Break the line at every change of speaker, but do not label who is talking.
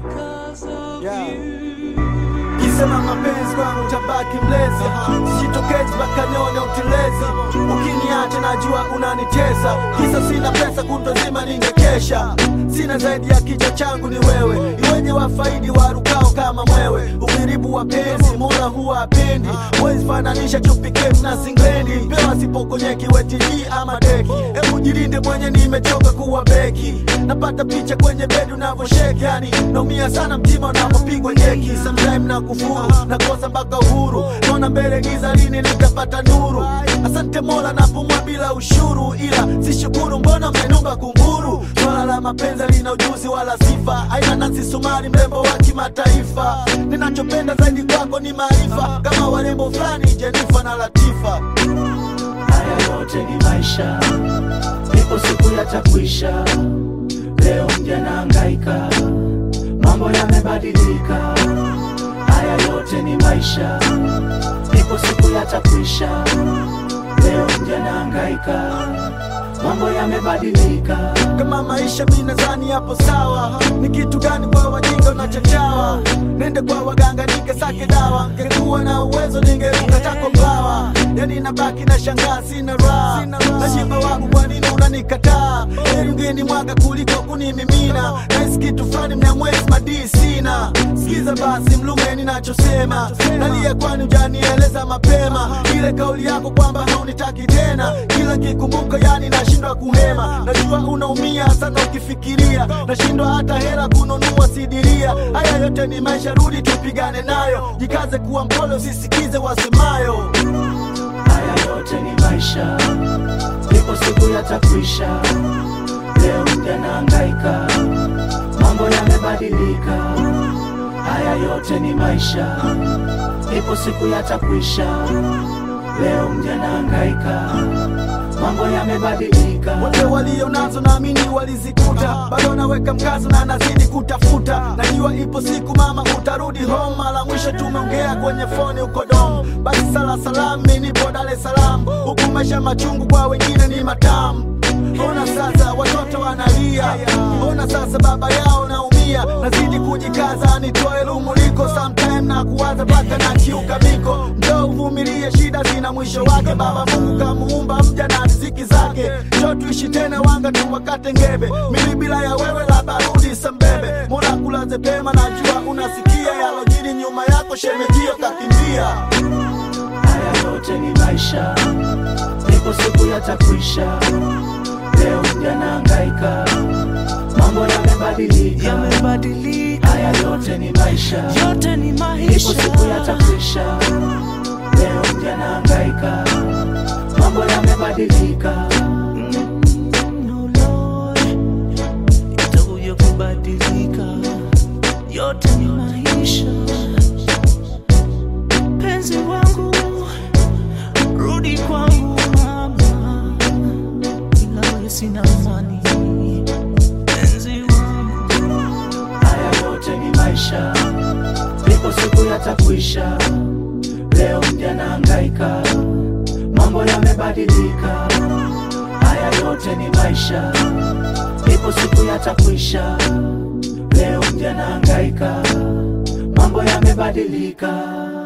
Kisema mapenzi kwangu tabaki mlezi, sijitokezi mpaka nione utelezi. Ukiniacha najua unanitesa, kisa sina pesa kutwa zima ningekesha. Sina zaidi ya kichwa changu ni wewe, iweje wafaidi warukao kama mwewe. Ukiribu wapenzi Mola huwa apendi, wezi fananisha chupi kefu na singlendi. Pewa sipokonyeki wetiji ama deki, hebu jirinde mwenye nimechoka kuwa beki. Napata picha kwenye bedi unavosheki, yani naumia sana mtima unapopigwa jeki. Sometime na kufuru, nakosa mpaka uhuru, naona mbele giza lini nitapata nuru. Asante Mola napumua bila ushuru, ila sishukuru mbona mmenumba kunguru. Swala la mapenzi lina ujuzi wala sifa, aina Nancy Sumari mrembo wa kimataifa. Ninachopenda zaidi kwako ni maarifa, kama warembo fulani Jennifer na Latifa.
Haya yote ni maisha, ipo siku yatakwisha. Leo mja nahangaika, mambo yamebadilika. Haya yote ni maisha, ipo siku yatakwisha. Leo mja nahangaika, mambo yamebadilika.
Kama maisha mimi nadhani hapo sawa, ni kitu gani kwa wajinga unachachawa? Nende kwa waganga nikesake dawa, ngekuwa na uwezo ningeruka tako bawa. Yani nabaki na shangaa sina raha, nashiba wangu kwa nini unanikataa? Heri ungeni mwaga kuliko kunimimina, naisi kitu fulani mnyamwezi madii sina. Sikiza basi mlume ninachosema, nalia kwani hujanieleza mapema. Ile kauli yako kwamba haunitaki tena, kila kikumbuka yani nashindwa kuhema. Najua unaumia sana ukifikiria, nashindwa hata hela kununua sidiria. Haya yote ni maisha, rudi tupigane nayo, jikaze kuwa mpole usisikize wasemayo.
Haya yote ni maisha, ipo siku yatakwisha. Leo mja nahangaika, mambo yamebadilika. Haya yote ni maisha, ipo siku yatakwisha. Leo mja nahangaika, mambo yamebadilika.
Wote walio nazo naamini walizikuta, bado naweka mkazo na nazidi kutafuta. Najua ipo siku mama utarudi home, mara mwisho tumeongea kwenye phone uko dom. Basi sala salam, mimi nipo Dar es Salaam, huku maisha machungu kwa wengine ni matamu. Ona sasa watoto wanalia, ona sasa baba yao naumia. Nazidi kujikaza nitoe lumuliko, sometime na kuwaza paka na kiuka miko. Njoo uvumilie, shida zina mwisho wake. Baba Mungu kamuumba mja na riziki zake, njoo tuishi tena wanga tu wakate ngebe. Mimi bila ya wewe la barudi sambebe. Mola kulaze pema, najua unasikia yalojiri nyuma yako, shemejio kakimbia.
Haya yote ni maisha, ipo siku yatakwisha. Leo mja nahangaika, mambo yamebadilika. Haya yote ni maisha, ipo siku yatakwisha. Leo mja nahangaika, mambo yamebadilika.
Itakuja kubadilika, yote ni maisha. Penzi wangu rudi kwangu mama, ila wewe sina amani. Penzi wangu.
Haya yote ni maisha, ipo siku yatakwisha. Leo mja nahangaika, mambo yamebadilika. Haya yote ni maisha, ipo siku yatakwisha. Leo mja nahangaika, mambo yamebadilika.